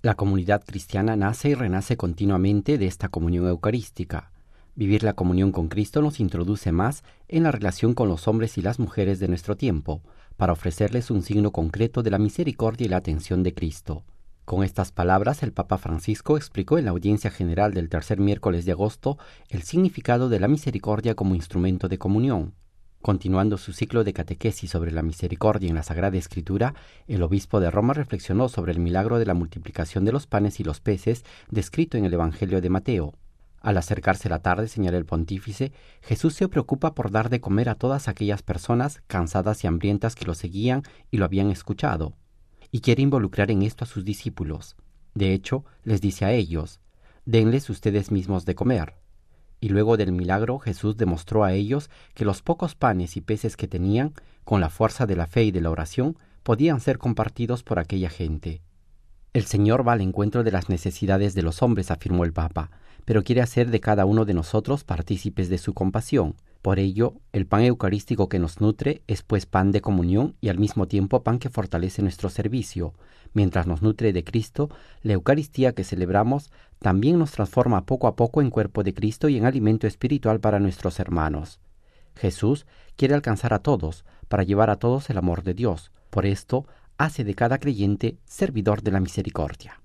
La comunidad cristiana nace y renace continuamente de esta comunión eucarística. Vivir la comunión con Cristo nos introduce más en la relación con los hombres y las mujeres de nuestro tiempo, para ofrecerles un signo concreto de la misericordia y la atención de Cristo. Con estas palabras, el Papa Francisco explicó en la audiencia general del tercer miércoles de agosto el significado de la misericordia como instrumento de comunión. Continuando su ciclo de catequesis sobre la misericordia en la Sagrada Escritura, el obispo de Roma reflexionó sobre el milagro de la multiplicación de los panes y los peces descrito en el Evangelio de Mateo. Al acercarse la tarde, señala el pontífice, Jesús se preocupa por dar de comer a todas aquellas personas cansadas y hambrientas que lo seguían y lo habían escuchado, y quiere involucrar en esto a sus discípulos. De hecho, les dice a ellos, denles ustedes mismos de comer. Y luego del milagro, Jesús demostró a ellos que los pocos panes y peces que tenían, con la fuerza de la fe y de la oración, podían ser compartidos por aquella gente. El Señor va al encuentro de las necesidades de los hombres, afirmó el Papa, pero quiere hacer de cada uno de nosotros partícipes de su compasión. Por ello, el pan eucarístico que nos nutre es pues pan de comunión y al mismo tiempo pan que fortalece nuestro servicio. Mientras nos nutre de Cristo, la Eucaristía que celebramos también nos transforma poco a poco en cuerpo de Cristo y en alimento espiritual para nuestros hermanos. Jesús quiere alcanzar a todos, para llevar a todos el amor de Dios. Por esto, hace de cada creyente servidor de la misericordia.